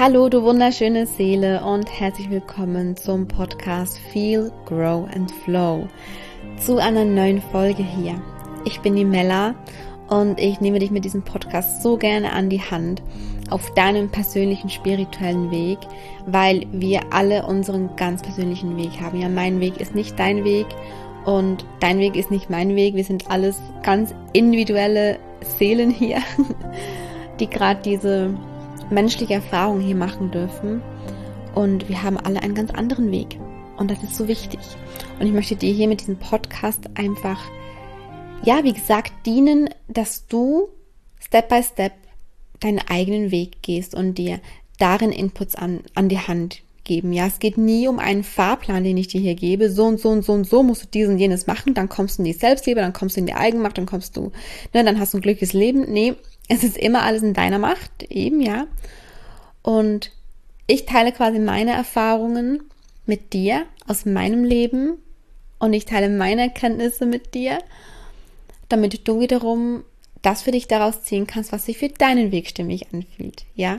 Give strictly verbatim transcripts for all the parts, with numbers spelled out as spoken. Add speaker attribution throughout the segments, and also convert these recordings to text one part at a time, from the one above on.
Speaker 1: Hallo, du wunderschöne Seele und herzlich willkommen zum Podcast Feel, Grow and Flow. Zu einer neuen Folge hier. Ich bin die Mella und ich nehme dich mit diesem Podcast so gerne an die Hand auf deinem persönlichen spirituellen Weg, weil wir alle unseren ganz persönlichen Weg haben. Ja, mein Weg ist nicht dein Weg und dein Weg ist nicht mein Weg. Wir sind alles ganz individuelle Seelen hier, die gerade diese menschliche Erfahrung hier machen dürfen, und wir haben alle einen ganz anderen Weg und das ist so wichtig, und ich möchte dir hier mit diesem Podcast einfach, ja, wie gesagt, dienen, dass du Step by Step deinen eigenen Weg gehst und dir darin Inputs an, an die Hand geben. Ja, es geht nie um einen Fahrplan, den ich dir hier gebe, so und so und so und so musst du dies und jenes machen, dann kommst du in die Selbstliebe, dann kommst du in die Eigenmacht, dann kommst du, ne, dann hast du ein glückliches Leben. Nee, es ist immer alles in deiner Macht, eben, ja. Und ich teile quasi meine Erfahrungen mit dir aus meinem Leben und ich teile meine Erkenntnisse mit dir, damit du wiederum das für dich daraus ziehen kannst, was sich für deinen Weg stimmig anfühlt, ja.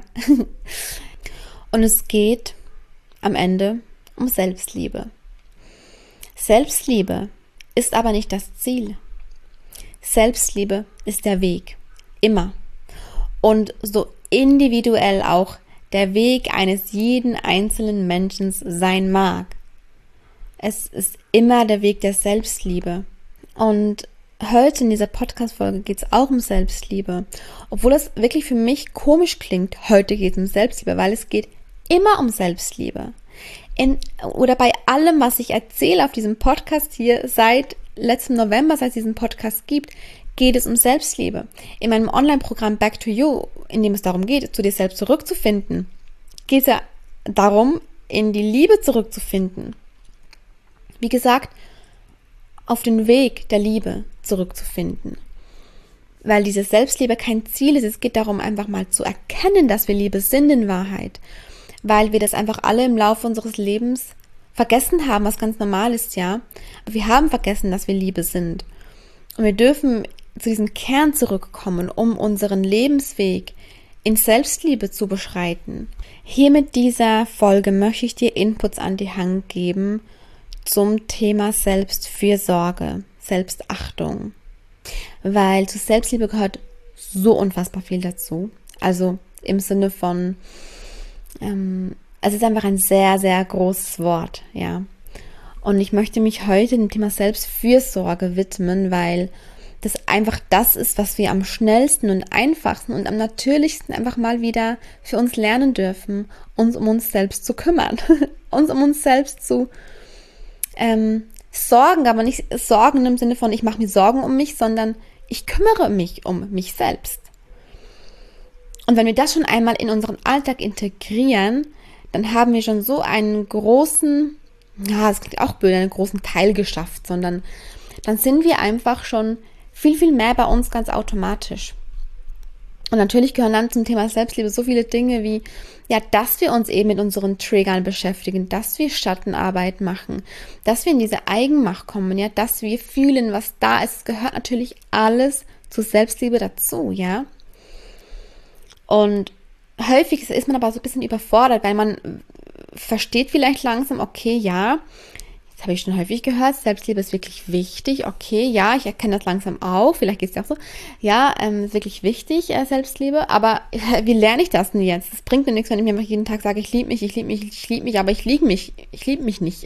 Speaker 1: Und es geht am Ende um Selbstliebe. Selbstliebe ist aber nicht das Ziel. Selbstliebe ist der Weg. Immer. Und so individuell auch der Weg eines jeden einzelnen Menschen sein mag. Es ist immer der Weg der Selbstliebe. Und heute in dieser Podcast-Folge geht es auch um Selbstliebe. Obwohl das wirklich für mich komisch klingt, heute geht es um Selbstliebe, weil es geht immer um Selbstliebe. In, oder bei allem, was ich erzähle auf diesem Podcast hier seit letztem November, seit es diesen Podcast gibt, geht es um Selbstliebe. In meinem Online-Programm Back to You, in dem es darum geht, zu dir selbst zurückzufinden, geht es ja darum, in die Liebe zurückzufinden. Wie gesagt, auf den Weg der Liebe zurückzufinden. Weil diese Selbstliebe kein Ziel ist. Es geht darum, einfach mal zu erkennen, dass wir Liebe sind in Wahrheit. Weil wir das einfach alle im Laufe unseres Lebens vergessen haben, was ganz normal ist, ja. Aber wir haben vergessen, dass wir Liebe sind. Und wir dürfen zu diesem Kern zurückkommen, um unseren Lebensweg in Selbstliebe zu beschreiten. Hier mit dieser Folge möchte ich dir Inputs an die Hand geben zum Thema Selbstfürsorge, Selbstachtung. Weil zu Selbstliebe gehört so unfassbar viel dazu. Also im Sinne von, ähm, es ist einfach ein sehr, sehr großes Wort, ja. Und ich möchte mich heute dem Thema Selbstfürsorge widmen, weil das einfach das ist, was wir am schnellsten und einfachsten und am natürlichsten einfach mal wieder für uns lernen dürfen, uns um uns selbst zu kümmern, uns um uns selbst zu ähm, sorgen, aber nicht Sorgen im Sinne von, ich mache mir Sorgen um mich, sondern ich kümmere mich um mich selbst. Und wenn wir das schon einmal in unseren Alltag integrieren, dann haben wir schon so einen großen, ja, das klingt auch blöd, einen großen Teil geschafft, sondern dann sind wir einfach schon viel, viel mehr bei uns ganz automatisch. Und natürlich gehören dann zum Thema Selbstliebe so viele Dinge wie, ja, dass wir uns eben mit unseren Triggern beschäftigen, dass wir Schattenarbeit machen, dass wir in diese Eigenmacht kommen, ja, dass wir fühlen, was da ist. Es gehört natürlich alles zur Selbstliebe dazu, ja. Und häufig ist man aber so ein bisschen überfordert, weil man versteht vielleicht langsam, okay, ja, das habe ich schon häufig gehört, Selbstliebe ist wirklich wichtig, okay, ja, ich erkenne das langsam auch, vielleicht geht es ja auch so, ja, ähm, ist wirklich wichtig, äh, Selbstliebe, aber äh, wie lerne ich das denn jetzt? Das bringt mir nichts, wenn ich mir einfach jeden Tag sage, ich liebe mich, ich liebe mich, ich liebe mich, aber ich liebe mich, ich liebe mich nicht.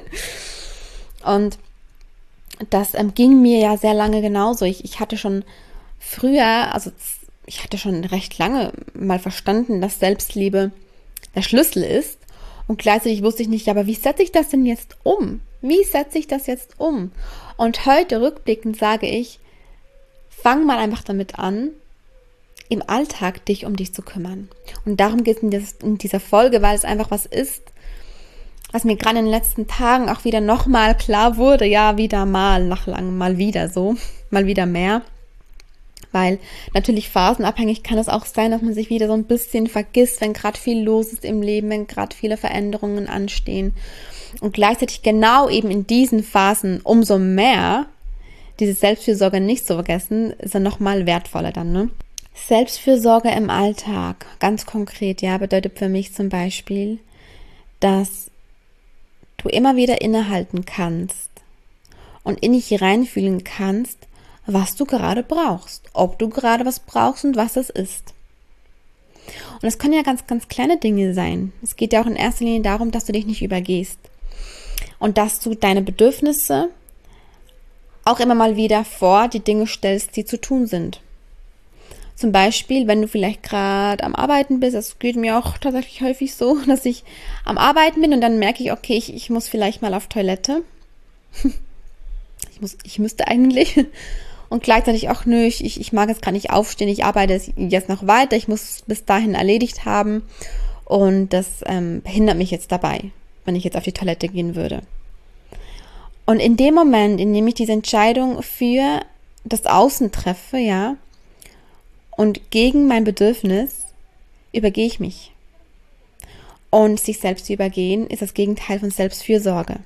Speaker 1: Und das ähm, ging mir ja sehr lange genauso. Ich, ich hatte schon früher, also ich hatte schon recht lange mal verstanden, dass Selbstliebe der Schlüssel ist. Und gleichzeitig wusste ich nicht, aber wie setze ich das denn jetzt um? Wie setze ich das jetzt um? Und heute rückblickend sage ich, fang mal einfach damit an, im Alltag dich um dich zu kümmern. Und darum geht es in, in dieser Folge, weil es einfach was ist, was mir gerade in den letzten Tagen auch wieder nochmal klar wurde. Ja, wieder mal, nach langem mal wieder so, mal wieder mehr. Weil natürlich phasenabhängig kann es auch sein, dass man sich wieder so ein bisschen vergisst, wenn gerade viel los ist im Leben, wenn gerade viele Veränderungen anstehen. Und gleichzeitig genau eben in diesen Phasen umso mehr diese Selbstfürsorge nicht zu vergessen, ist dann nochmal wertvoller dann, ne? Selbstfürsorge im Alltag, ganz konkret, ja, bedeutet für mich zum Beispiel, dass du immer wieder innehalten kannst und in dich reinfühlen kannst, was du gerade brauchst, ob du gerade was brauchst und was es ist. Und es können ja ganz, ganz kleine Dinge sein. Es geht ja auch in erster Linie darum, dass du dich nicht übergehst und dass du deine Bedürfnisse auch immer mal wieder vor die Dinge stellst, die zu tun sind. Zum Beispiel, wenn du vielleicht gerade am Arbeiten bist, das geht mir auch tatsächlich häufig so, dass ich am Arbeiten bin und dann merke ich, okay, ich, ich muss vielleicht mal auf Toilette. Ich muss, ich müsste eigentlich. Und gleichzeitig auch, nö, ich, ich mag jetzt gerade nicht aufstehen, ich arbeite jetzt noch weiter, ich muss es bis dahin erledigt haben. Und das ähm, behindert mich jetzt dabei, wenn ich jetzt auf die Toilette gehen würde. Und in dem Moment, in dem ich diese Entscheidung für das Außen treffe, ja, und gegen mein Bedürfnis, übergehe ich mich. Und sich selbst zu übergehen, ist das Gegenteil von Selbstfürsorge.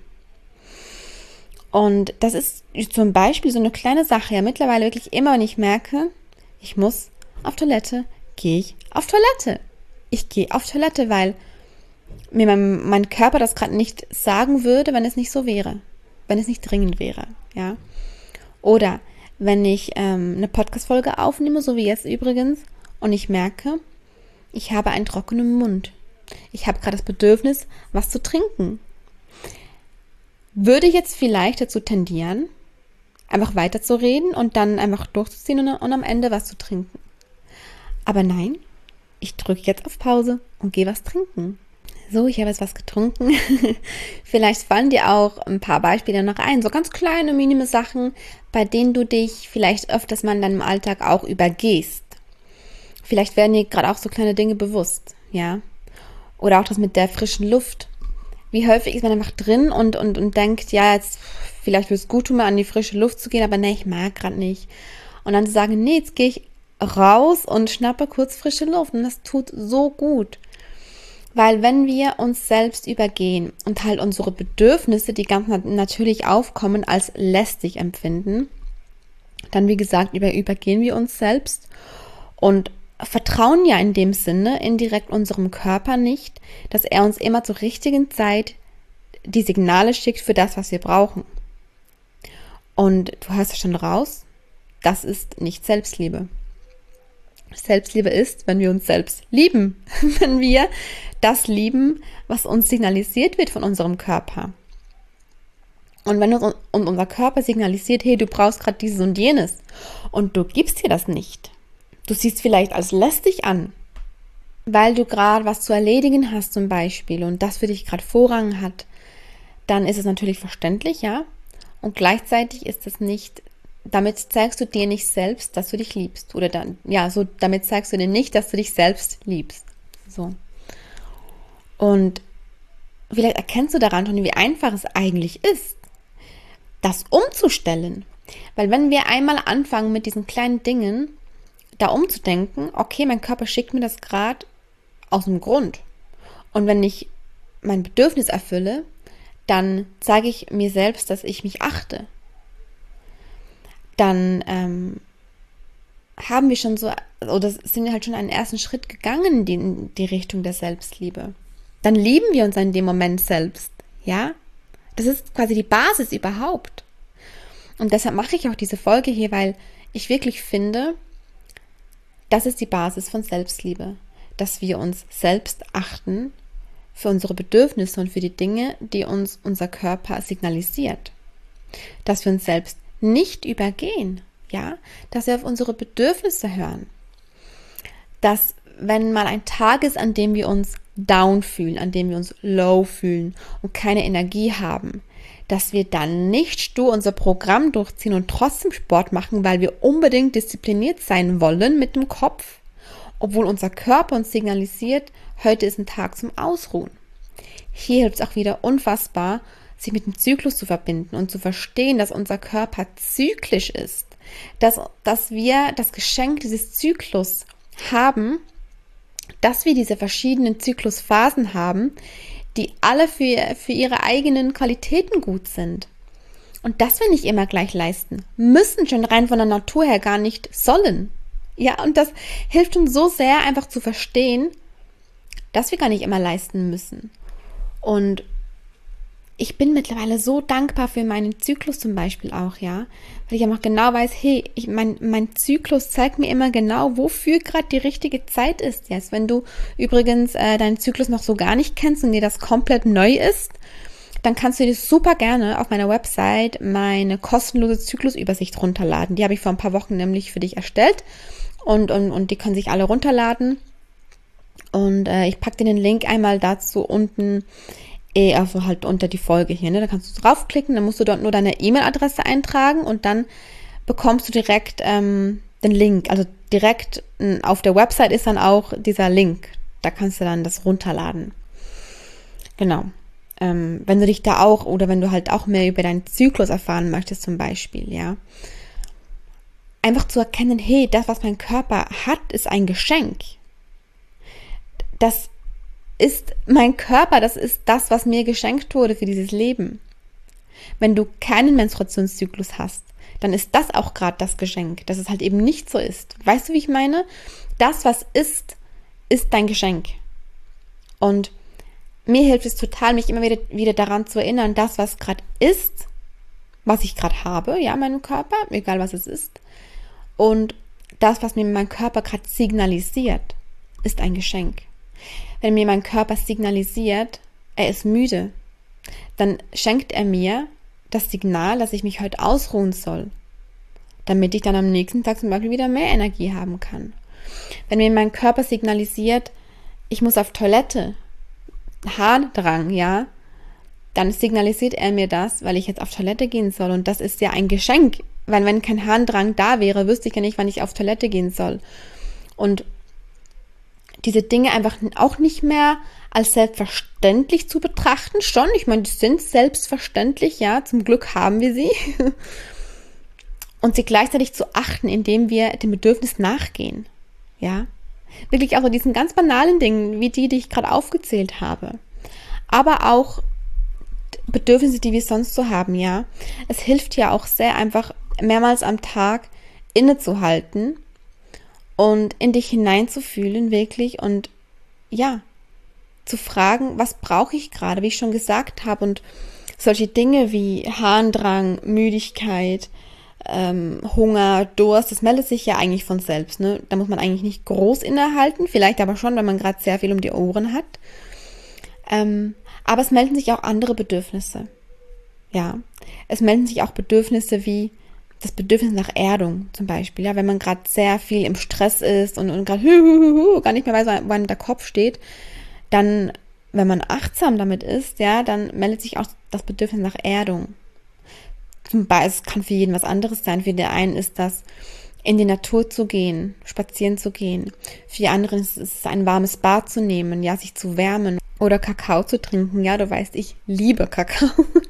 Speaker 1: Und das ist zum Beispiel so eine kleine Sache, ja, mittlerweile wirklich immer, wenn ich merke, ich muss auf Toilette, gehe ich auf Toilette. Ich gehe auf Toilette, weil mir mein, mein Körper das gerade nicht sagen würde, wenn es nicht so wäre, wenn es nicht dringend wäre, ja. Oder wenn ich ähm, eine Podcast-Folge aufnehme, so wie jetzt übrigens, und ich merke, ich habe einen trockenen Mund. Ich habe gerade das Bedürfnis, was zu trinken. Würde ich jetzt vielleicht dazu tendieren, einfach weiterzureden und dann einfach durchzuziehen und, und am Ende was zu trinken. Aber nein, ich drücke jetzt auf Pause und gehe was trinken. So, ich habe jetzt was getrunken. Vielleicht fallen dir auch ein paar Beispiele noch ein, so ganz kleine, minime Sachen, bei denen du dich vielleicht öfters mal in deinem Alltag auch übergehst. Vielleicht werden dir gerade auch so kleine Dinge bewusst, ja. Oder auch das mit der frischen Luft. Wie häufig ist man einfach drin und, und, und denkt, ja, jetzt vielleicht würde es gut tun, mal an die frische Luft zu gehen, aber nee, ich mag gerade nicht. Und dann zu sagen, nee, jetzt gehe ich raus und schnappe kurz frische Luft. Und das tut so gut. Weil wenn wir uns selbst übergehen und halt unsere Bedürfnisse, die ganz natürlich aufkommen, als lästig empfinden, dann wie gesagt, über, übergehen wir uns selbst und vertrauen ja in dem Sinne indirekt unserem Körper nicht, dass er uns immer zur richtigen Zeit die Signale schickt für das, was wir brauchen. Und du hörst es schon raus, das ist nicht Selbstliebe. Selbstliebe ist, wenn wir uns selbst lieben, wenn wir das lieben, was uns signalisiert wird von unserem Körper. Und wenn uns unser Körper signalisiert, hey, du brauchst gerade dieses und jenes und du gibst dir das nicht, du siehst vielleicht als lästig an, weil du gerade was zu erledigen hast zum Beispiel und das für dich gerade Vorrang hat, dann ist es natürlich verständlich, ja, und gleichzeitig ist es nicht, damit zeigst du dir nicht selbst, dass du dich liebst. Oder dann, ja, so, damit zeigst du dir nicht, dass du dich selbst liebst. So. Und vielleicht erkennst du daran schon, wie einfach es eigentlich ist, das umzustellen. Weil wenn wir einmal anfangen mit diesen kleinen Dingen, da umzudenken, okay, mein Körper schickt mir das gerade aus dem Grund. Und wenn ich mein Bedürfnis erfülle, dann zeige ich mir selbst, dass ich mich achte. Dann ähm, haben wir schon so, oder sind wir halt schon einen ersten Schritt gegangen in die, in die Richtung der Selbstliebe. Dann lieben wir uns in dem Moment selbst, ja? Das ist quasi die Basis überhaupt. Und deshalb mache ich auch diese Folge hier, weil ich wirklich finde, das ist die Basis von Selbstliebe, dass wir uns selbst achten für unsere Bedürfnisse und für die Dinge, die uns unser Körper signalisiert. Dass wir uns selbst nicht übergehen, ja, dass wir auf unsere Bedürfnisse hören. Dass, wenn mal ein Tag ist, an dem wir uns down fühlen, an dem wir uns low fühlen und keine Energie haben, dass wir dann nicht stur unser Programm durchziehen und trotzdem Sport machen, weil wir unbedingt diszipliniert sein wollen mit dem Kopf, obwohl unser Körper uns signalisiert, heute ist ein Tag zum Ausruhen. Hier hilft es auch wieder unfassbar, sich mit dem Zyklus zu verbinden und zu verstehen, dass unser Körper zyklisch ist, dass, dass wir das Geschenk dieses Zyklus haben, dass wir diese verschiedenen Zyklusphasen haben, die alle für, für ihre eigenen Qualitäten gut sind. Und dass wir nicht immer gleich leisten, müssen schon rein von der Natur her gar nicht sollen. Ja, und das hilft uns so sehr, einfach zu verstehen, dass wir gar nicht immer leisten müssen. Und ich bin mittlerweile so dankbar für meinen Zyklus zum Beispiel auch, ja, weil ich einfach genau weiß, hey, ich, mein, mein Zyklus zeigt mir immer genau, wofür gerade die richtige Zeit ist. Jetzt, wenn du übrigens äh, deinen Zyklus noch so gar nicht kennst und dir das komplett neu ist, dann kannst du dir super gerne auf meiner Website meine kostenlose Zyklusübersicht runterladen. Die habe ich vor ein paar Wochen nämlich für dich erstellt und, und, und die können sich alle runterladen. Und äh, ich packe dir den Link einmal dazu unten also halt unter die Folge hier, ne? Da kannst du draufklicken, dann musst du dort nur deine E-Mail-Adresse eintragen und dann bekommst du direkt ähm, den Link. Also direkt m, auf der Website ist dann auch dieser Link. Da kannst du dann das runterladen. Genau. Ähm, wenn du dich da auch oder wenn du halt auch mehr über deinen Zyklus erfahren möchtest zum Beispiel, ja. Einfach zu erkennen, hey, das, was mein Körper hat, ist ein Geschenk. Das ist mein Körper, das ist das, was mir geschenkt wurde für dieses Leben. Wenn du keinen Menstruationszyklus hast, dann ist das auch gerade das Geschenk, dass es halt eben nicht so ist. Weißt du, wie ich meine? Das, was ist, ist dein Geschenk. Und mir hilft es total, mich immer wieder, wieder daran zu erinnern, das, was gerade ist, was ich gerade habe, ja, meinem Körper, egal was es ist, und das, was mir mein Körper gerade signalisiert, ist ein Geschenk. Wenn mir mein Körper signalisiert, er ist müde, dann schenkt er mir das Signal, dass ich mich heute ausruhen soll, damit ich dann am nächsten Tag zum Beispiel wieder mehr Energie haben kann. Wenn mir mein Körper signalisiert, ich muss auf Toilette, Harndrang, ja, dann signalisiert er mir das, weil ich jetzt auf Toilette gehen soll. Und das ist ja ein Geschenk, weil wenn kein Harndrang da wäre, wüsste ich ja nicht, wann ich auf Toilette gehen soll. Und diese Dinge einfach auch nicht mehr als selbstverständlich zu betrachten, schon, ich meine, die sind selbstverständlich, ja, zum Glück haben wir sie, und sie gleichzeitig zu achten, indem wir dem Bedürfnis nachgehen, ja, wirklich auch so diesen ganz banalen Dingen, wie die, die ich gerade aufgezählt habe, aber auch Bedürfnisse, die wir sonst so haben, ja, es hilft ja auch sehr einfach, mehrmals am Tag innezuhalten und in dich hineinzufühlen, wirklich, und ja, zu fragen, was brauche ich gerade, wie ich schon gesagt habe, und solche Dinge wie Harndrang, Müdigkeit, ähm, Hunger, Durst, das meldet sich ja eigentlich von selbst, ne? Da muss man eigentlich nicht groß innehalten, vielleicht aber schon, wenn man gerade sehr viel um die Ohren hat. Ähm, aber es melden sich auch andere Bedürfnisse. Ja, es melden sich auch Bedürfnisse wie das Bedürfnis nach Erdung zum Beispiel, ja, wenn man gerade sehr viel im Stress ist und, und gerade gar nicht mehr weiß, wo der Kopf steht, dann, wenn man achtsam damit ist, ja, dann meldet sich auch das Bedürfnis nach Erdung. Zum Beispiel, es kann für jeden was anderes sein. Für den einen ist das, in die Natur zu gehen, spazieren zu gehen. Für die anderen ist es, ein warmes Bad zu nehmen, ja, sich zu wärmen oder Kakao zu trinken. Ja, du weißt, ich liebe Kakao.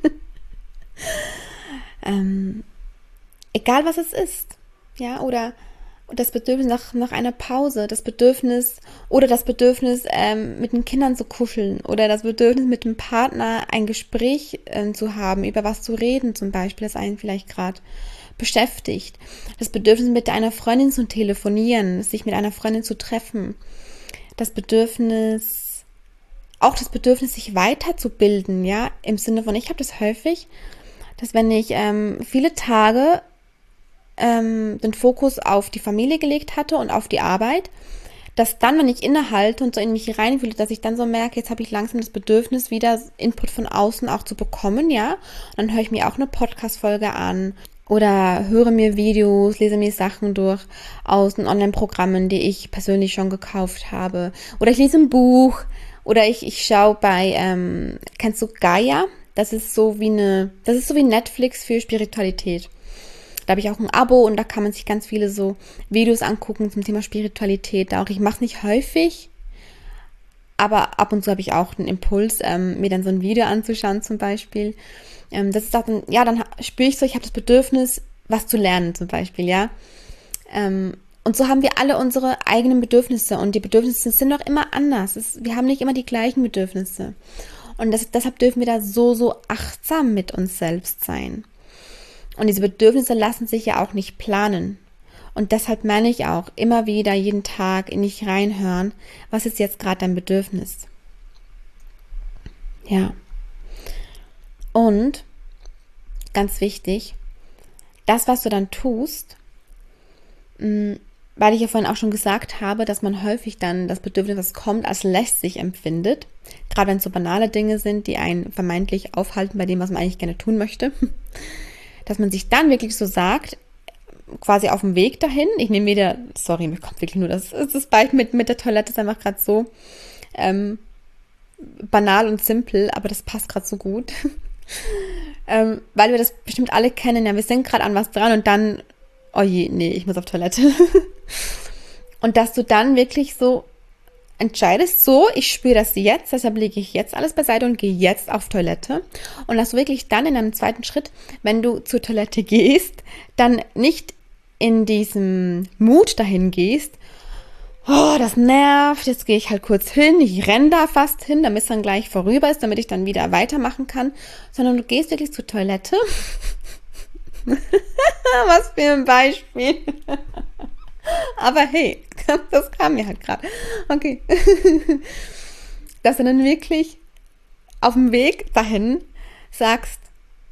Speaker 1: ähm, Egal was es ist, ja, oder das Bedürfnis nach, nach einer Pause, das Bedürfnis oder das Bedürfnis, ähm, mit den Kindern zu kuscheln oder das Bedürfnis, mit dem Partner ein Gespräch ähm, zu haben, über was zu reden zum Beispiel, das einen vielleicht gerade beschäftigt. Das Bedürfnis, mit einer Freundin zu telefonieren, sich mit einer Freundin zu treffen. Das Bedürfnis, auch das Bedürfnis, sich weiterzubilden, ja, im Sinne von, ich habe das häufig, dass wenn ich ähm, viele Tage den Fokus auf die Familie gelegt hatte und auf die Arbeit, dass dann, wenn ich innehalte und so in mich reinfühle, dass ich dann so merke, jetzt habe ich langsam das Bedürfnis, wieder Input von außen auch zu bekommen, ja, und dann höre ich mir auch eine Podcast-Folge an oder höre mir Videos, lese mir Sachen durch aus den Online-Programmen, die ich persönlich schon gekauft habe, oder ich lese ein Buch oder ich, ich schaue bei, ähm, kennst du Gaia? Das ist so wie eine, das ist so wie Netflix für Spiritualität. Da habe ich auch ein Abo und da kann man sich ganz viele so Videos angucken zum Thema Spiritualität. Auch ich mache es nicht häufig, aber ab und zu habe ich auch den Impuls, ähm, mir dann so ein Video anzuschauen zum Beispiel. Ähm, das ist auch dann, ja, dann spüre ich so, ich habe das Bedürfnis, was zu lernen zum Beispiel, ja. Ähm, und so haben wir alle unsere eigenen Bedürfnisse und die Bedürfnisse sind auch immer anders. Es, wir haben nicht immer die gleichen Bedürfnisse. Und das, deshalb dürfen wir da so, so achtsam mit uns selbst sein. Und diese Bedürfnisse lassen sich ja auch nicht planen. Und deshalb meine ich auch, immer wieder, jeden Tag in dich reinhören, was ist jetzt gerade dein Bedürfnis? Ja. Und, ganz wichtig, das, was du dann tust, mh, weil ich ja vorhin auch schon gesagt habe, dass man häufig dann das Bedürfnis, das kommt, als lästig empfindet. Gerade wenn es so banale Dinge sind, die einen vermeintlich aufhalten bei dem, was man eigentlich gerne tun möchte. Dass man sich dann wirklich so sagt, quasi auf dem Weg dahin, ich nehme wieder, sorry, mir kommt wirklich nur das, das Beispiel mit, mit der Toilette, ist einfach gerade so ähm, banal und simpel, aber das passt gerade so gut. ähm, weil wir das bestimmt alle kennen, ja, wir sind gerade an was dran und dann, oh je, nee, ich muss auf Toilette. Und dass du dann wirklich so entscheidest, so, ich spüre das jetzt, deshalb lege ich jetzt alles beiseite und gehe jetzt auf Toilette. Und dass du wirklich dann in einem zweiten Schritt, wenn du zur Toilette gehst, dann nicht in diesem Mut dahin gehst, oh, das nervt, jetzt gehe ich halt kurz hin, ich renne da fast hin, damit es dann gleich vorüber ist, damit ich dann wieder weitermachen kann, sondern du gehst wirklich zur Toilette. Was für ein Beispiel. Aber hey, das kam mir halt gerade. Okay. Dass du dann wirklich auf dem Weg dahin sagst,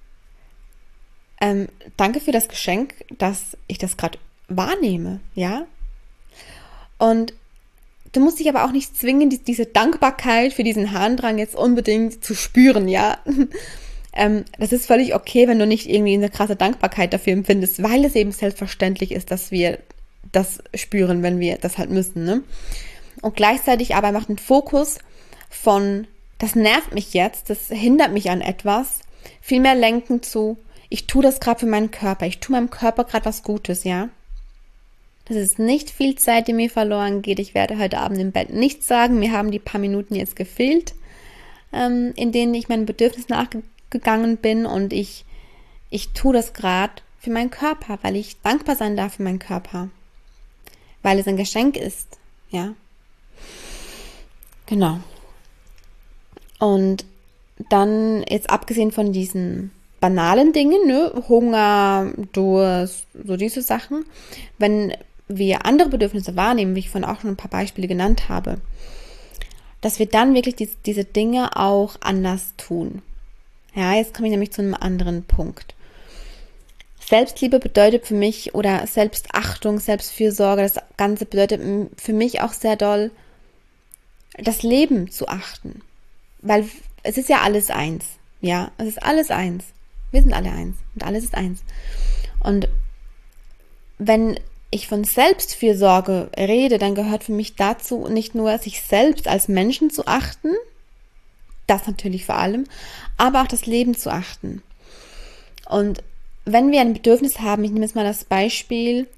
Speaker 1: ähm, danke für das Geschenk, dass ich das gerade wahrnehme, ja. Und du musst dich aber auch nicht zwingen, die, diese Dankbarkeit für diesen Harndrang jetzt unbedingt zu spüren, ja. ähm, das ist völlig okay, wenn du nicht irgendwie eine krasse Dankbarkeit dafür empfindest, weil es eben selbstverständlich ist, dass wir das spüren, wenn wir das halt müssen, ne? Und gleichzeitig aber macht einen Fokus von, das nervt mich jetzt, das hindert mich an etwas, viel mehr lenken zu, ich tue das gerade für meinen Körper, ich tue meinem Körper gerade was Gutes, ja? Das ist nicht viel Zeit, die mir verloren geht. Ich werde heute Abend im Bett nichts sagen. Mir haben die paar Minuten jetzt gefehlt, ähm, in denen ich meinem Bedürfnis nachgegangen bin. Und ich, ich tue das gerade für meinen Körper, weil ich dankbar sein darf für meinen Körper. Weil es ein Geschenk ist. Ja. Genau. Und dann, jetzt abgesehen von diesen banalen Dingen, ne, Hunger, Durst, so diese Sachen, wenn wir andere Bedürfnisse wahrnehmen, wie ich vorhin auch schon ein paar Beispiele genannt habe, dass wir dann wirklich die, diese Dinge auch anders tun. Ja, jetzt komme ich nämlich zu einem anderen Punkt. Selbstliebe bedeutet für mich, oder Selbstachtung, Selbstfürsorge, das Ganze bedeutet für mich auch sehr doll, das Leben zu achten. Weil es ist ja alles eins. Ja, es ist alles eins. Wir sind alle eins und alles ist eins. Und wenn ich von Selbstfürsorge rede, dann gehört für mich dazu nicht nur, sich selbst als Menschen zu achten, das natürlich vor allem, aber auch das Leben zu achten. Und wenn wir ein Bedürfnis haben, ich nehme jetzt mal das Beispiel,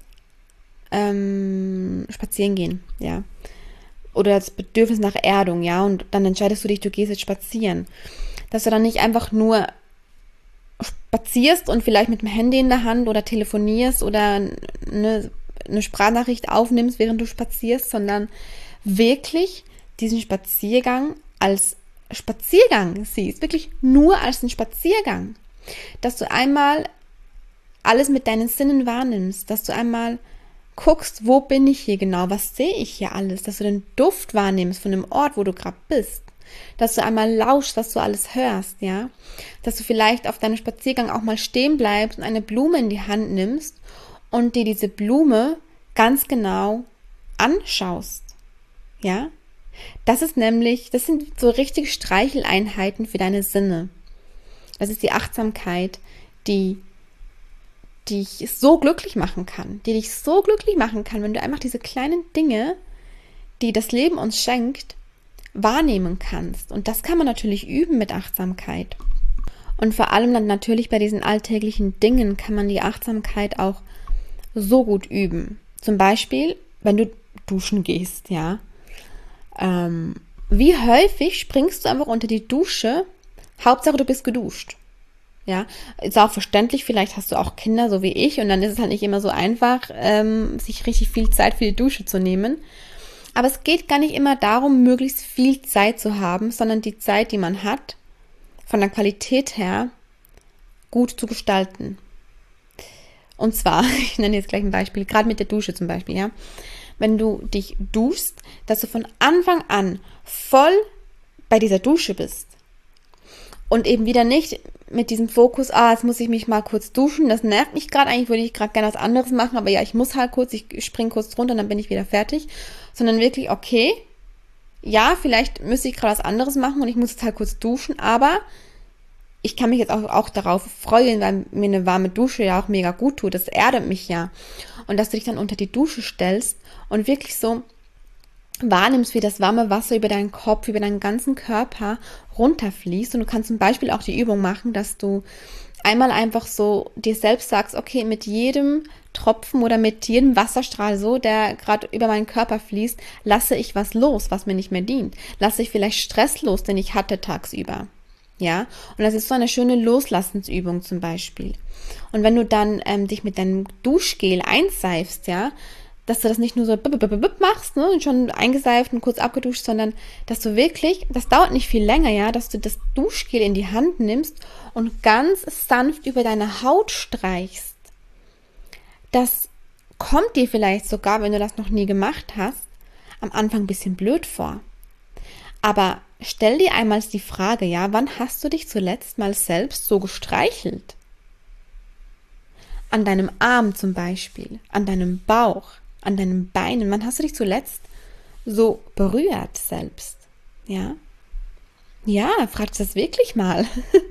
Speaker 1: ähm, spazieren gehen, ja, oder das Bedürfnis nach Erdung, ja, und dann entscheidest du dich, du gehst jetzt spazieren, dass du dann nicht einfach nur spazierst und vielleicht mit dem Handy in der Hand oder telefonierst oder eine, eine Sprachnachricht aufnimmst, während du spazierst, sondern wirklich diesen Spaziergang als Spaziergang siehst, wirklich nur als einen Spaziergang, dass du einmal alles mit deinen Sinnen wahrnimmst, dass du einmal guckst, wo bin ich hier genau, was sehe ich hier alles, dass du den Duft wahrnimmst von dem Ort, wo du gerade bist, dass du einmal lauschst, was du alles hörst, ja, dass du vielleicht auf deinem Spaziergang auch mal stehen bleibst und eine Blume in die Hand nimmst und dir diese Blume ganz genau anschaust, ja, das ist nämlich, das sind so richtige Streicheleinheiten für deine Sinne. Das ist die Achtsamkeit, die dich so glücklich machen kann, die dich so glücklich machen kann, wenn du einfach diese kleinen Dinge, die das Leben uns schenkt, wahrnehmen kannst. Und das kann man natürlich üben mit Achtsamkeit. Und vor allem dann natürlich bei diesen alltäglichen Dingen kann man die Achtsamkeit auch so gut üben. Zum Beispiel, wenn du duschen gehst, ja. Ähm, wie häufig springst du einfach unter die Dusche? Hauptsache, du bist geduscht. Ja, ist auch verständlich, vielleicht hast du auch Kinder, so wie ich, und dann ist es halt nicht immer so einfach, ähm, sich richtig viel Zeit für die Dusche zu nehmen. Aber es geht gar nicht immer darum, möglichst viel Zeit zu haben, sondern die Zeit, die man hat, von der Qualität her gut zu gestalten. Und zwar, ich nenne jetzt gleich ein Beispiel, gerade mit der Dusche zum Beispiel, ja. Wenn du dich duschst, dass du von Anfang an voll bei dieser Dusche bist. Und eben wieder nicht mit diesem Fokus, ah, jetzt muss ich mich mal kurz duschen, das nervt mich gerade, eigentlich würde ich gerade gerne was anderes machen, aber ja, ich muss halt kurz, ich springe kurz drunter und dann bin ich wieder fertig. Sondern wirklich, okay, ja, vielleicht müsste ich gerade was anderes machen und ich muss jetzt halt kurz duschen, aber ich kann mich jetzt auch, auch darauf freuen, weil mir eine warme Dusche ja auch mega gut tut. Das erdet mich ja. Und dass du dich dann unter die Dusche stellst und wirklich so wahrnimmst, wie das warme Wasser über deinen Kopf, über deinen ganzen Körper runterfließt. Und du kannst zum Beispiel auch die Übung machen, dass du einmal einfach so dir selbst sagst, okay, mit jedem Tropfen oder mit jedem Wasserstrahl so, der gerade über meinen Körper fließt, lasse ich was los, was mir nicht mehr dient. Lasse ich vielleicht Stress los, den ich hatte tagsüber. Ja, und das ist so eine schöne Loslassensübung zum Beispiel. Und wenn du dann ähm, dich mit deinem Duschgel einseifst, ja, dass du das nicht nur so machst, ne, und schon eingeseift und kurz abgeduscht, sondern dass du wirklich, das dauert nicht viel länger, ja, dass du das Duschgel in die Hand nimmst und ganz sanft über deine Haut streichst. Das kommt dir vielleicht sogar, wenn du das noch nie gemacht hast, am Anfang ein bisschen blöd vor. Aber stell dir einmal die Frage, ja, wann hast du dich zuletzt mal selbst so gestreichelt? An deinem Arm zum Beispiel, an deinem Bauch, an deinen Beinen. Wann hast du dich zuletzt so berührt selbst? Ja? Ja, frag dich das wirklich mal.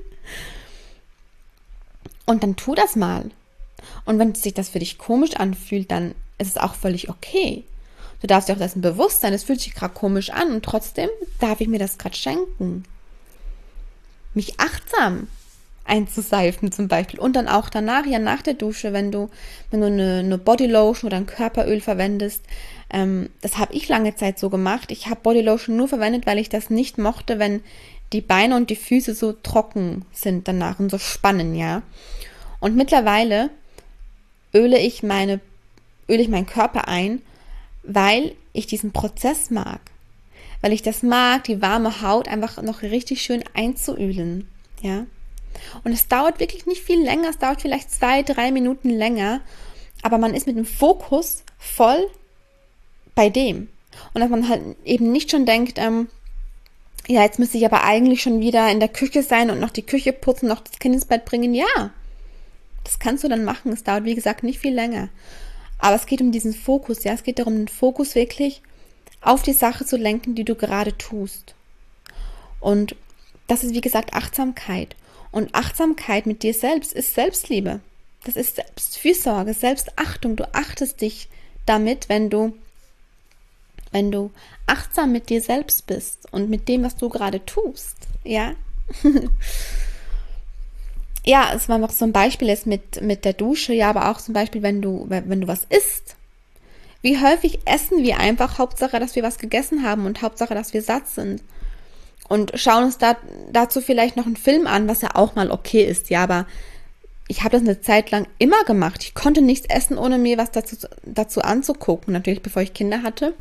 Speaker 1: Und dann tu das mal. Und wenn sich das für dich komisch anfühlt, dann ist es auch völlig okay. Du darfst dir auch dessen bewusst sein, es fühlt sich gerade komisch an und trotzdem darf ich mir das gerade schenken. Mich achtsam einzuseifen zum Beispiel und dann auch danach, ja nach der Dusche, wenn du, wenn du eine, eine Bodylotion oder ein Körperöl verwendest, ähm, das habe ich lange Zeit so gemacht. Ich habe Bodylotion nur verwendet, weil ich das nicht mochte, wenn die Beine und die Füße so trocken sind danach und so spannen, ja. Und mittlerweile öle ich meine, öle ich meinen Körper ein, weil ich diesen Prozess mag. Weil ich das mag, die warme Haut einfach noch richtig schön einzuölen, ja. Und es dauert wirklich nicht viel länger, es dauert vielleicht zwei, drei Minuten länger, aber man ist mit dem Fokus voll bei dem. Und dass man halt eben nicht schon denkt, ähm, ja, jetzt müsste ich aber eigentlich schon wieder in der Küche sein und noch die Küche putzen, noch das Kind ins Bett bringen. Ja, das kannst du dann machen. Es dauert, wie gesagt, nicht viel länger. Aber es geht um diesen Fokus, ja, es geht darum, den Fokus wirklich auf die Sache zu lenken, die du gerade tust. Und das ist, wie gesagt, Achtsamkeit. Und Achtsamkeit mit dir selbst ist Selbstliebe. Das ist Selbstfürsorge, Selbstachtung. Du achtest dich damit, wenn du, wenn du achtsam mit dir selbst bist und mit dem, was du gerade tust. Ja? Ja, es war noch so ein Beispiel jetzt mit, mit der Dusche, ja, aber auch zum Beispiel, wenn du, wenn du was isst. Wie häufig essen wir einfach, Hauptsache, dass wir was gegessen haben und Hauptsache, dass wir satt sind. Und schauen uns da, dazu vielleicht noch einen Film an, was ja auch mal okay ist, ja, aber ich habe das eine Zeit lang immer gemacht. Ich konnte nichts essen, ohne mir was dazu, dazu anzugucken, natürlich bevor ich Kinder hatte.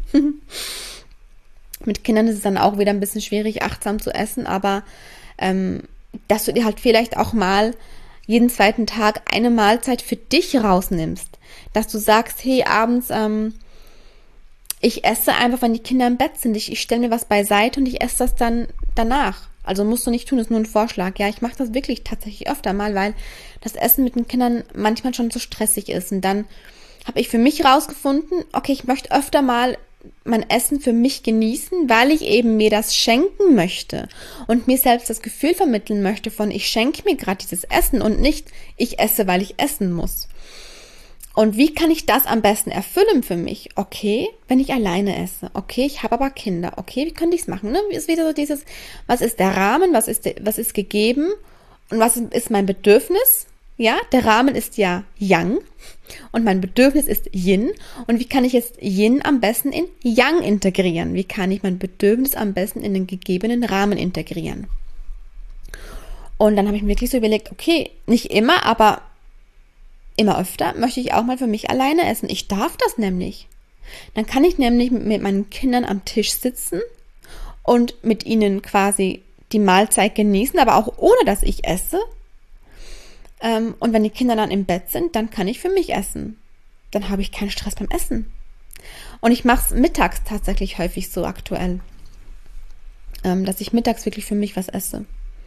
Speaker 1: Mit Kindern ist es dann auch wieder ein bisschen schwierig, achtsam zu essen, aber ähm, dass du dir halt vielleicht auch mal jeden zweiten Tag eine Mahlzeit für dich rausnimmst. Dass du sagst, hey, abends, ähm, ich esse einfach, wenn die Kinder im Bett sind. Ich, ich stelle mir was beiseite und ich esse das dann danach. Also musst du nicht tun, das ist nur ein Vorschlag. Ja, ich mache das wirklich tatsächlich öfter mal, weil das Essen mit den Kindern manchmal schon so stressig ist. Und dann habe ich für mich rausgefunden, okay, ich möchte öfter mal mein Essen für mich genießen, weil ich eben mir das schenken möchte und mir selbst das Gefühl vermitteln möchte von, ich schenke mir gerade dieses Essen und nicht, ich esse, weil ich essen muss. Und wie kann ich das am besten erfüllen für mich? Okay, wenn ich alleine esse. Okay, ich habe aber Kinder. Okay, wie könnte ich es machen? Ne? Ist wieder so dieses, was ist der Rahmen, was ist, was ist gegeben und was ist mein Bedürfnis? Ja, der Rahmen ist ja Yang und mein Bedürfnis ist Yin. Und wie kann ich jetzt Yin am besten in Yang integrieren? Wie kann ich mein Bedürfnis am besten in den gegebenen Rahmen integrieren? Und dann habe ich mir wirklich so überlegt, okay, nicht immer, aber immer öfter möchte ich auch mal für mich alleine essen. Ich darf das nämlich. Dann kann ich nämlich mit meinen Kindern am Tisch sitzen und mit ihnen quasi die Mahlzeit genießen, aber auch ohne, dass ich esse. Ähm, und wenn die Kinder dann im Bett sind, dann kann ich für mich essen. Dann habe ich keinen Stress beim Essen. Und ich mache es mittags tatsächlich häufig so aktuell, ähm, dass ich mittags wirklich für mich was esse.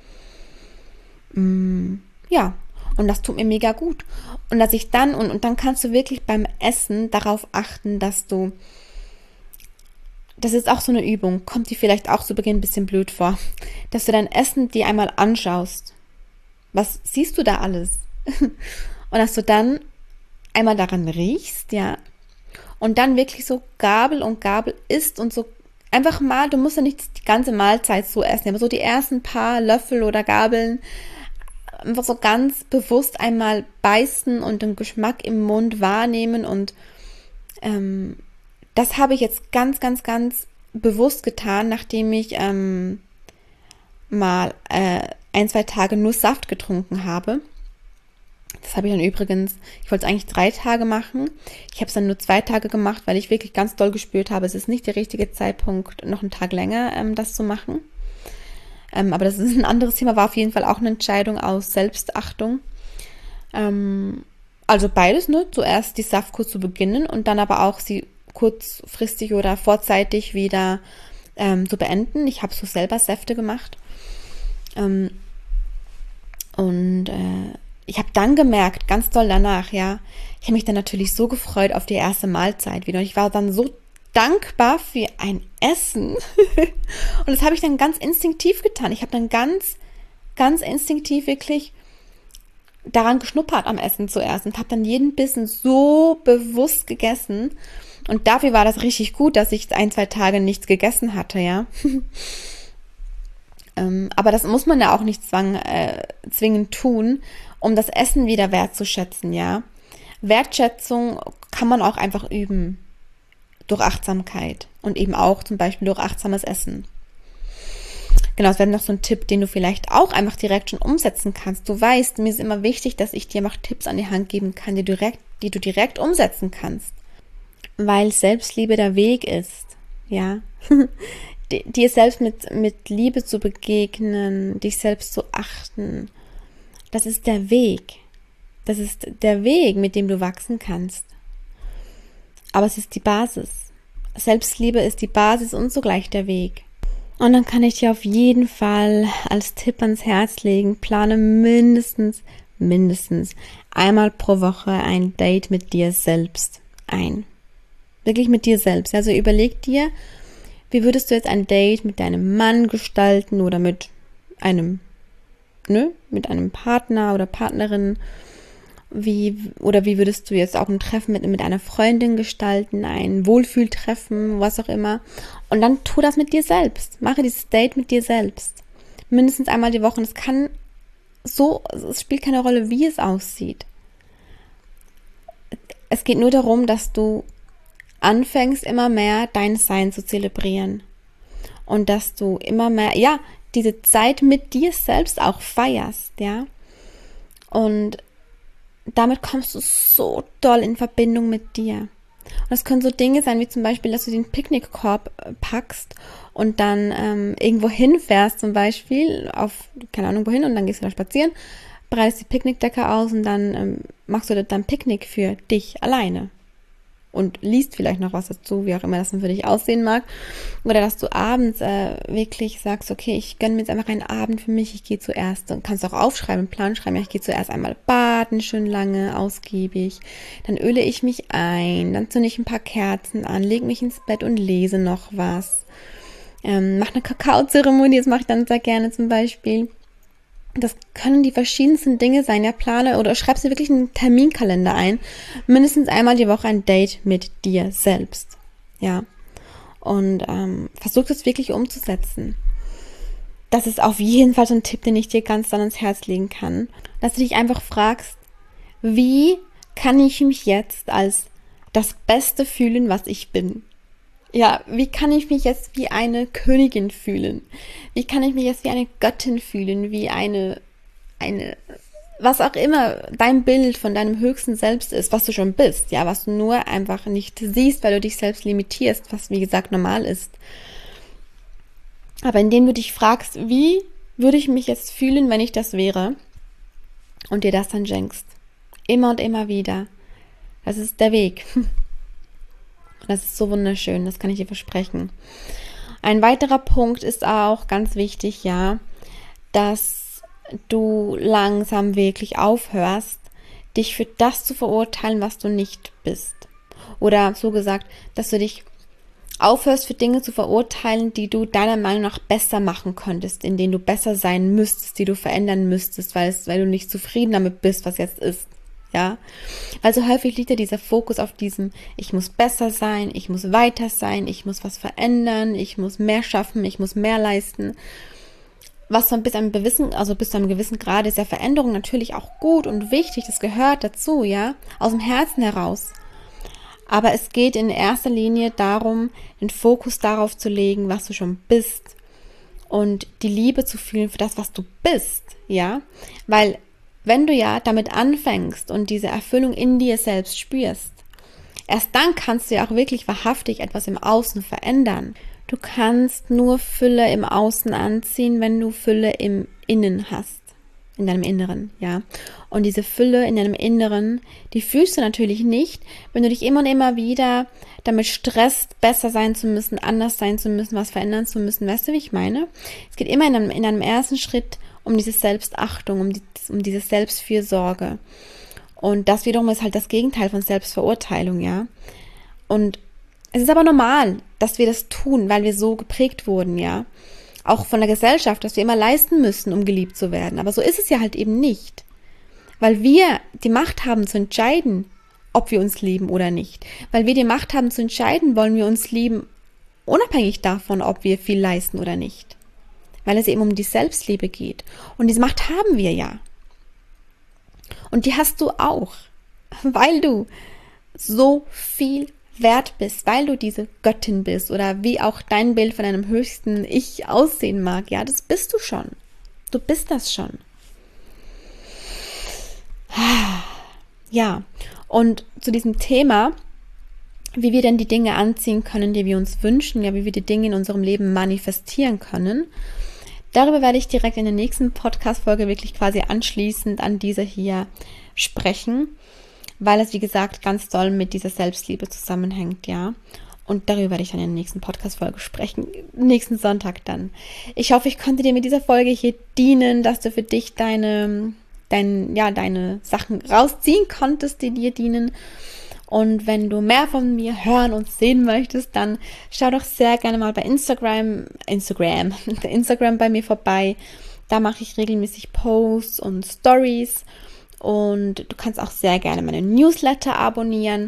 Speaker 1: Mm, ja, und das tut mir mega gut. Und dass ich dann, und, und dann kannst du wirklich beim Essen darauf achten, dass du, das ist auch so eine Übung, kommt dir vielleicht auch zu Beginn ein bisschen blöd vor, dass du dein Essen dir einmal anschaust. Was siehst du da alles? Und dass du dann einmal daran riechst, ja, und dann wirklich so Gabel und Gabel isst und so einfach mal, du musst ja nicht die ganze Mahlzeit so essen, aber so die ersten paar Löffel oder Gabeln einfach so ganz bewusst einmal beißen und den Geschmack im Mund wahrnehmen. Und ähm, das habe ich jetzt ganz, ganz, ganz bewusst getan, nachdem ich ähm, mal äh, ein, zwei Tage nur Saft getrunken habe. Das habe ich dann übrigens, ich wollte es eigentlich drei Tage machen. Ich habe es dann nur zwei Tage gemacht, weil ich wirklich ganz doll gespürt habe, es ist nicht der richtige Zeitpunkt, noch einen Tag länger ähm, das zu machen. Ähm, aber das ist ein anderes Thema, war auf jeden Fall auch eine Entscheidung aus Selbstachtung. Ähm, also beides, ne? Zuerst die Saftkur zu beginnen und dann aber auch sie kurzfristig oder vorzeitig wieder ähm, zu beenden. Ich habe so selber Säfte gemacht. Ähm, und äh, ich habe dann gemerkt, ganz doll danach, ja, ich habe mich dann natürlich so gefreut auf die erste Mahlzeit wieder. Und ich war dann so dankbar für ein Essen. Und das habe ich dann ganz instinktiv getan. Ich habe dann ganz, ganz instinktiv wirklich daran geschnuppert am Essen zuerst und habe dann jeden Bissen so bewusst gegessen. Und dafür war das richtig gut, dass ich ein, zwei Tage nichts gegessen hatte, ja. ähm, aber das muss man ja auch nicht zwang, äh, zwingend tun, um das Essen wieder wertzuschätzen, ja. Wertschätzung kann man auch einfach üben. Durch Achtsamkeit und eben auch zum Beispiel durch achtsames Essen. Genau, das wäre noch so ein Tipp, den du vielleicht auch einfach direkt schon umsetzen kannst. Du weißt, mir ist immer wichtig, dass ich dir mal Tipps an die Hand geben kann, die, direkt, die du direkt umsetzen kannst. Weil Selbstliebe der Weg ist, ja. Dir selbst mit, mit Liebe zu begegnen, dich selbst zu achten, das ist der Weg. Das ist der Weg, mit dem du wachsen kannst. Aber es ist die Basis. Selbstliebe ist die Basis und zugleich der Weg. Und dann kann ich dir auf jeden Fall als Tipp ans Herz legen, plane mindestens, mindestens einmal pro Woche ein Date mit dir selbst ein. Wirklich mit dir selbst. Also überleg dir, wie würdest du jetzt ein Date mit deinem Mann gestalten oder mit einem, ne, mit einem Partner oder Partnerin. Wie, oder wie würdest du jetzt auch ein Treffen mit, mit einer Freundin gestalten, ein Wohlfühltreffen, was auch immer. Und dann tu das mit dir selbst. Mache dieses Date mit dir selbst. Mindestens einmal die Woche. Und es kann so, es spielt keine Rolle, wie es aussieht. Es geht nur darum, dass du anfängst, immer mehr dein Sein zu zelebrieren. Und dass du immer mehr, ja, diese Zeit mit dir selbst auch feierst, ja. Und damit kommst du so doll in Verbindung mit dir. Und das können so Dinge sein, wie zum Beispiel, dass du den Picknickkorb packst und dann ähm, irgendwo hinfährst, zum Beispiel auf, keine Ahnung wohin, und dann gehst du da spazieren, breitest die Picknickdecke aus und dann ähm, machst du dann Picknick für dich alleine. Und liest vielleicht noch was dazu, wie auch immer das dann für dich aussehen mag. Oder dass du abends äh, wirklich sagst, okay, ich gönne mir jetzt einfach einen Abend für mich, ich gehe zuerst, und kannst auch aufschreiben, einen Plan schreiben, ja, ich gehe zuerst einmal baden, schön lange, ausgiebig, dann öle ich mich ein, dann zünde ich ein paar Kerzen an, lege mich ins Bett und lese noch was. Ähm, mach eine Kakaozeremonie, das mache ich dann sehr gerne zum Beispiel. Das können die verschiedensten Dinge sein, ja, plane oder schreibst dir wirklich einen Terminkalender ein. Mindestens einmal die Woche ein Date mit dir selbst, ja. Und ähm, versuch das wirklich umzusetzen. Das ist auf jeden Fall so ein Tipp, den ich dir ganz dann ans Herz legen kann. Dass du dich einfach fragst, wie kann ich mich jetzt als das Beste fühlen, was ich bin? Ja, wie kann ich mich jetzt wie eine Königin fühlen? Wie kann ich mich jetzt wie eine Göttin fühlen? Wie eine, eine, was auch immer dein Bild von deinem höchsten Selbst ist, was du schon bist, ja, was du nur einfach nicht siehst, weil du dich selbst limitierst, was wie gesagt normal ist. Aber indem du dich fragst, wie würde ich mich jetzt fühlen, wenn ich das wäre? und dir das dann schenkst. Immer und immer wieder. Das ist der Weg. Das ist so wunderschön, das kann ich dir versprechen. Ein weiterer Punkt ist auch ganz wichtig, ja, dass du langsam wirklich aufhörst, dich für das zu verurteilen, was du nicht bist. Oder so gesagt, dass du dich aufhörst, für Dinge zu verurteilen, die du deiner Meinung nach besser machen könntest, in denen du besser sein müsstest, die du verändern müsstest, weil, es, weil du nicht zufrieden damit bist, was jetzt ist. Ja, weil so häufig liegt ja dieser Fokus auf diesem, ich muss besser sein, ich muss weiter sein, ich muss was verändern, ich muss mehr schaffen, ich muss mehr leisten. Was so bis einem gewissen, also bis zu einem gewissen Grad ist ja Veränderung natürlich auch gut und wichtig, das gehört dazu, ja, aus dem Herzen heraus. Aber es geht in erster Linie darum, den Fokus darauf zu legen, was du schon bist und die Liebe zu fühlen für das, was du bist, ja, weil wenn du ja damit anfängst und diese Erfüllung in dir selbst spürst, erst dann kannst du ja auch wirklich wahrhaftig etwas im Außen verändern. Du kannst nur Fülle im Außen anziehen, wenn du Fülle im Innen hast, in deinem Inneren, ja. Und diese Fülle in deinem Inneren, die fühlst du natürlich nicht, wenn du dich immer und immer wieder damit stresst, besser sein zu müssen, anders sein zu müssen, was verändern zu müssen. Weißt du, wie ich meine? Es geht immer in einem, in einem ersten Schritt um diese Selbstachtung, um, die, um diese Selbstfürsorge. Und das wiederum ist halt das Gegenteil von Selbstverurteilung, ja. Und es ist aber normal, dass wir das tun, weil wir so geprägt wurden, ja. Auch von der Gesellschaft, dass wir immer leisten müssen, um geliebt zu werden. Aber so ist es ja halt eben nicht. Weil wir die Macht haben zu entscheiden, ob wir uns lieben oder nicht. Weil wir die Macht haben zu entscheiden, wollen wir uns lieben, unabhängig davon, ob wir viel leisten oder nicht. Weil es eben um die Selbstliebe geht. Und diese Macht haben wir ja. Und die hast du auch, weil du so viel wert bist, weil du diese Göttin bist oder wie auch dein Bild von einem höchsten Ich aussehen mag. Ja, das bist du schon. Du bist das schon. Ja, und zu diesem Thema, wie wir denn die Dinge anziehen können, die wir uns wünschen, ja, wie wir die Dinge in unserem Leben manifestieren können, darüber werde ich direkt in der nächsten Podcast-Folge wirklich quasi anschließend an diese hier sprechen, weil es, wie gesagt, ganz doll mit dieser Selbstliebe zusammenhängt, ja. Und darüber werde ich dann in der nächsten Podcast-Folge sprechen, nächsten Sonntag dann. Ich hoffe, ich konnte dir mit dieser Folge hier dienen, dass du für dich deine, dein, ja, deine Sachen rausziehen konntest, die dir dienen. Und wenn du mehr von mir hören und sehen möchtest, dann schau doch sehr gerne mal bei Instagram, Instagram, Instagram bei mir vorbei. Da mache ich regelmäßig Posts und Stories. Und du kannst auch sehr gerne meine Newsletter abonnieren.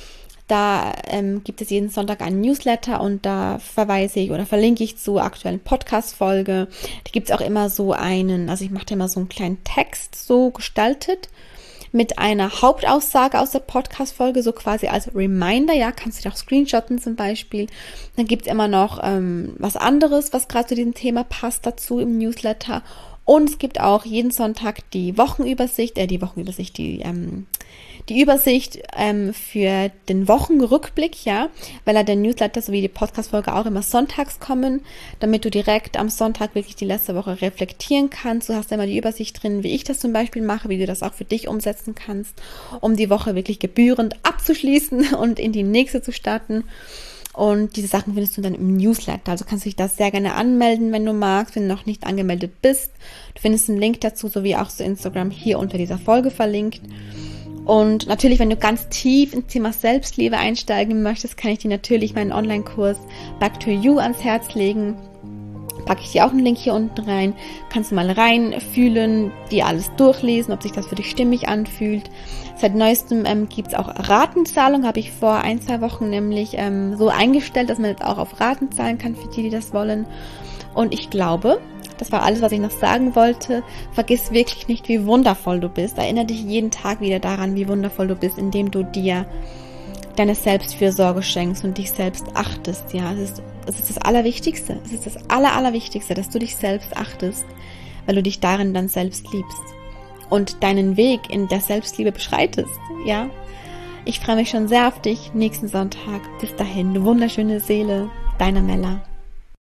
Speaker 1: Da ähm, gibt es jeden Sonntag einen Newsletter und da verweise ich oder verlinke ich zur aktuellen Podcast-Folge. Da gibt es auch immer so einen, also ich mache da immer so einen kleinen Text so gestaltet mit einer Hauptaussage aus der Podcast-Folge, so quasi als Reminder, ja, kannst du dir auch screenshotten zum Beispiel. Dann gibt es immer noch ähm, was anderes, was gerade zu diesem Thema passt dazu im Newsletter. Und es gibt auch jeden Sonntag die Wochenübersicht, äh, die Wochenübersicht, die, ähm, die Übersicht ähm, für den Wochenrückblick, ja, weil ja der Newsletter sowie die Podcast-Folge auch immer sonntags kommen, damit du direkt am Sonntag wirklich die letzte Woche reflektieren kannst. Du hast immer die Übersicht drin, wie ich das zum Beispiel mache, wie du das auch für dich umsetzen kannst, um die Woche wirklich gebührend abzuschließen und in die nächste zu starten. Und diese Sachen findest du dann im Newsletter. Also kannst du dich da sehr gerne anmelden, wenn du magst, wenn du noch nicht angemeldet bist. Du findest einen Link dazu, sowie auch zu Instagram hier unter dieser Folge verlinkt. Und natürlich, wenn du ganz tief ins Thema Selbstliebe einsteigen möchtest, kann ich dir natürlich meinen Online-Kurs Back to You ans Herz legen. Packe ich dir auch einen Link hier unten rein. Kannst du mal reinfühlen, dir alles durchlesen, ob sich das für dich stimmig anfühlt. Seit neuestem ähm, gibt es auch Ratenzahlung, habe ich vor ein, zwei Wochen nämlich ähm, so eingestellt, dass man jetzt auch auf Raten zahlen kann für die, die das wollen. Und ich glaube, das war alles, was ich noch sagen wollte. Vergiss wirklich nicht, wie wundervoll du bist. Erinnere dich jeden Tag wieder daran, wie wundervoll du bist, indem du dir deine Selbstfürsorge schenkst und dich selbst achtest. Ja, es ist, es ist das Allerwichtigste. Es ist das Aller, Allerwichtigste, dass du dich selbst achtest, weil du dich darin dann selbst liebst und deinen Weg in der Selbstliebe beschreitest. Ja, ich freue mich schon sehr auf dich nächsten Sonntag. Bis dahin, du wunderschöne Seele, deine Mella.